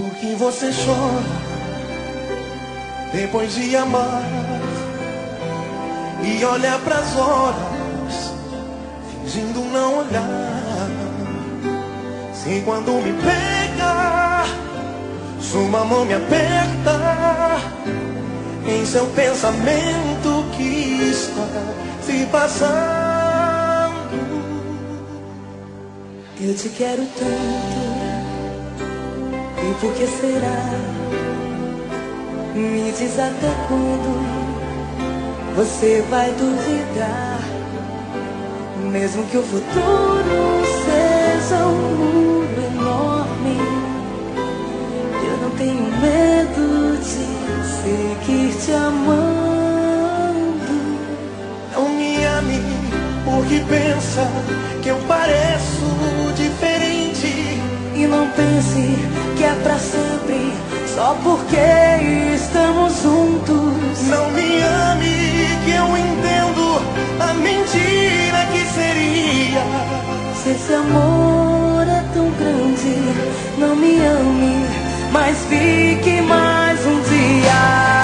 Porque você chora depois de amar e olha pras horas fingindo não olhar. Se quando me pega, sua mão me aperta, em seu pensamento que está se passando. Eu te quero tanto, e por que será? Me diz até quando você vai duvidar. Mesmo que o futuro seja um muro enorme, eu não tenho medo de seguir te amando. Não me ame porque pensa que eu pareço diferente. E não pense que é pra sempre, só porque estamos juntos. Não me ame que eu entendo a mentira que seria. Se esse amor é tão grande, não me ame, mas fique mais um dia.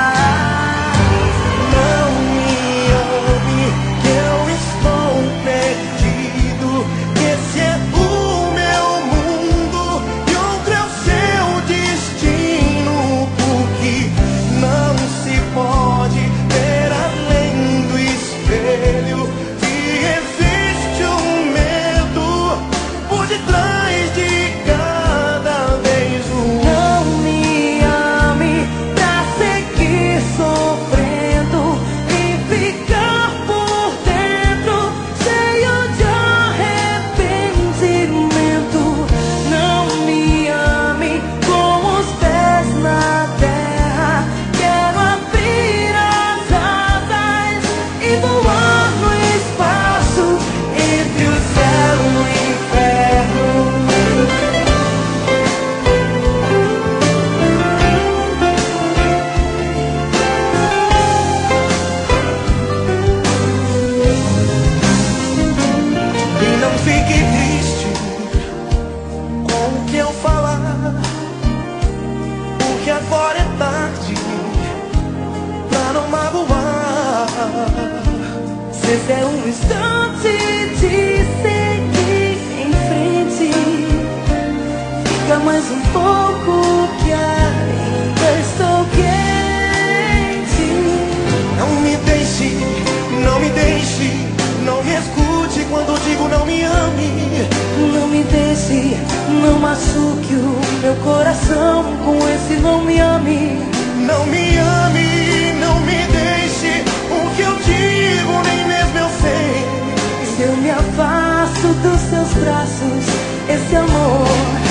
Não me ame que eu estou perdido, que esse é o meu mundo e outro é o seu destino. Porque não se pode ver além do espelho, e existe um medo por detrás de cada beijo. Não me ame pra seguir sofrendo e ficar por dentro cheio de arrependimento. Não me ame com os pés na terra. Quero abrir as asas e voar no espaço entre o céu e o inferno. E não fique triste com o que eu falar, porque agora é tarde pra não magoar. Se esse é um instante de seguir em frente, fica mais um pouco que ainda estou quente. Não me deixe, não me deixe, não me escute quando digo não me ame. Não me deixe, não machuque o meu coração com esse não me ame. Não me ame, não me deixe, o que eu digo nem mesmo eu sei. Se eu me afasto dos seus braços, esse amor